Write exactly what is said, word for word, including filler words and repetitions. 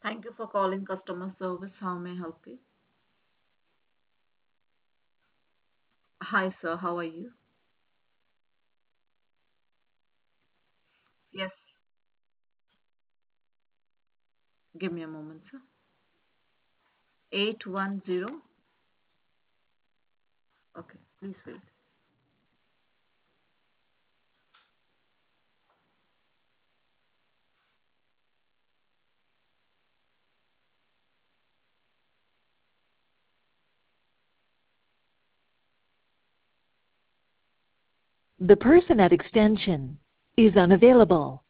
Thank you for calling customer service. How may I help you? Hi, sir. How are you? Yes. Give me a moment, sir. eight one zero. Okay, please wait. The person at extension is unavailable.